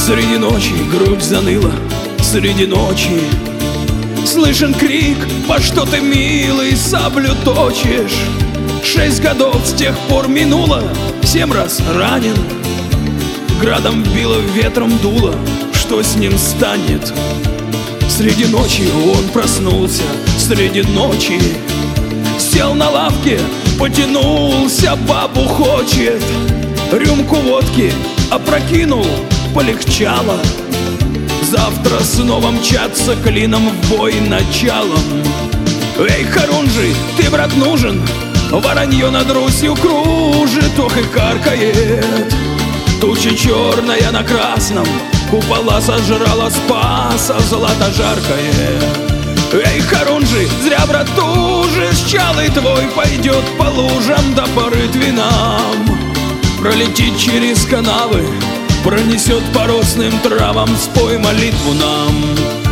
Среди ночи грудь заныла, среди ночи слышен крик: по что ты, милый, саблю точишь? 6 годов с тех пор минуло, 7 раз ранен, градом било, ветром дуло. Что с ним станет? Среди ночи он проснулся, среди ночи сел на лавке, потянулся, бабу хочет. Рюмку водки опрокинул, полегчало. Завтра снова мчаться клином в бой началом. Эй, Хорунжий, ты, брат, нужен? Воронье над Русью кружит, ох и каркает. Туча черная на красном, купола сожрала Спаса, злато жаркое. Эй, Хорунжий, зря, брат, тужишь, чалый твой пойдет по лужам да по рытвинам. Пролетит через канавы, пронесет по росным травам. Спой молитву нам.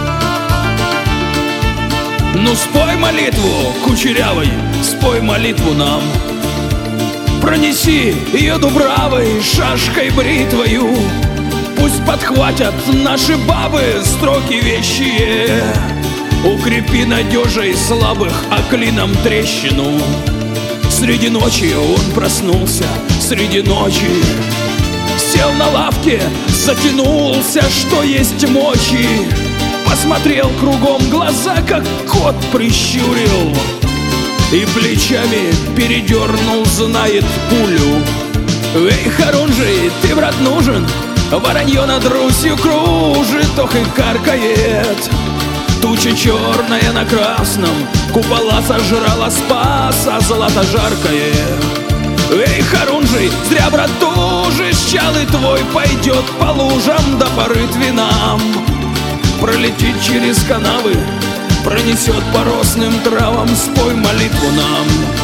Ну спой молитву, кучерявый, спой молитву нам. Пронеси ее дубравой, шашкой бритвою. Пусть подхватят наши бабы строки вещие. Укрепи надежей слабых, а клином трещину. Среди ночи он проснулся, среди ночи сел на лавке, затянулся, что есть мочи. Посмотрел кругом, глаза как кот прищурил, и плечами передернул, знает пулю. Эй, Хорунжий, ты, брат, нужен? Воронье над Русью кружит, ох и каркает. Туча черная на красном, купола сожрала Спаса, злато жаркое. Эй, Хорунжий, зря, брат, тужишь, чалый твой пойдет по лужам да по рытвинам. Пролетит через канавы, пронесет по росным травам. Спой молитву нам.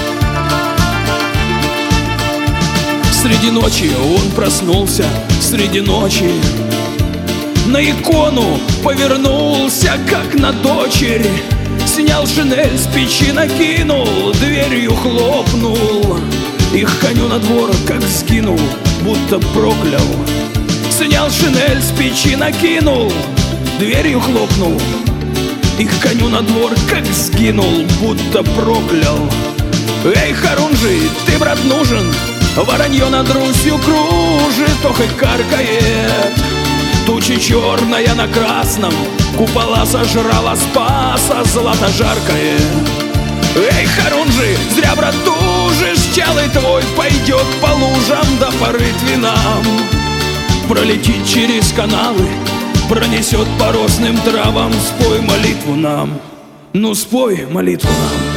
Среди ночи он проснулся, среди ночи на икону повернулся, как на дочерь. Снял шинель, с печи накинул, дверью хлопнул. Их коню на двор как скинул, будто проклял. Снял шинель, с печи накинул, дверью хлопнул. Их коню на двор как скинул, будто проклял. Эй, Хорунжий, ты, брат, нужен? Воронье над Русью кружит, ох и каркает. Туча черная на красном, купола сожрала Спаса, злато жаркое. Эй, Хорунжий, зря, брат, тужишь, чалый твой пойдет по лужам да по рытвинам. Пролетит через канавы, пронесет по росным травам. Спой молитву нам. Ну спой молитву нам.